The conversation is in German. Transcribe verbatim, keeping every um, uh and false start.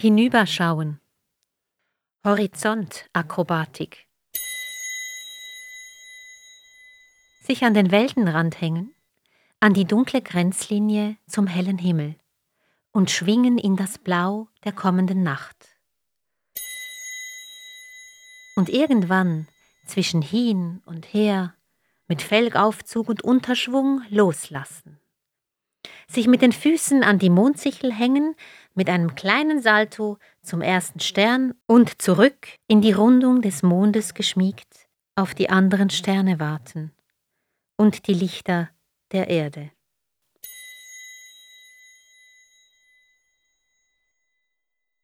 Hinüberschauen. Horizontakrobatik. Sich an den Weltenrand hängen, an die dunkle Grenzlinie zum hellen Himmel und schwingen in das Blau der kommenden Nacht. Und irgendwann zwischen hin und her mit Felgaufzug und Unterschwung loslassen. Sich mit den Füßen an die Mondsichel hängen, mit einem kleinen Salto zum ersten Stern und zurück in die Rundung des Mondes geschmiegt, auf die anderen Sterne warten und die Lichter der Erde.